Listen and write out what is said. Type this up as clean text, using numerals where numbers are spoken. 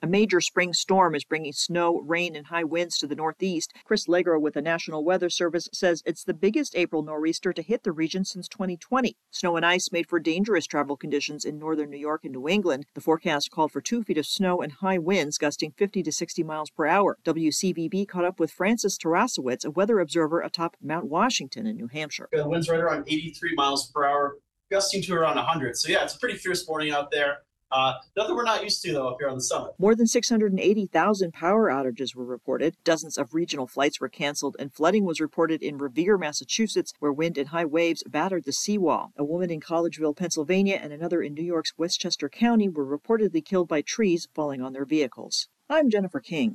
A major spring storm is bringing snow, rain, and high winds to the Northeast. Chris Legro with the National Weather Service says it's the biggest April nor'easter to hit the region since 2020. Snow and ice made for dangerous travel conditions in northern New York and New England. The forecast called for 2 feet of snow and high winds gusting 50 to 60 miles per hour. WCVB caught up with Francis Tarasowitz, a weather observer atop Mount Washington in New Hampshire. The wind's right around 83 miles per hour, gusting to around 100. So yeah, it's a pretty fierce morning out there. Nothing we're not used to, though, up here on the summit. More than 680,000 power outages were reported. Dozens of regional flights were canceled, and flooding was reported in Revere, Massachusetts, where wind and high waves battered the seawall. A woman in Collegeville, Pennsylvania, and another in New York's Westchester County were reportedly killed by trees falling on their vehicles. I'm Jennifer King.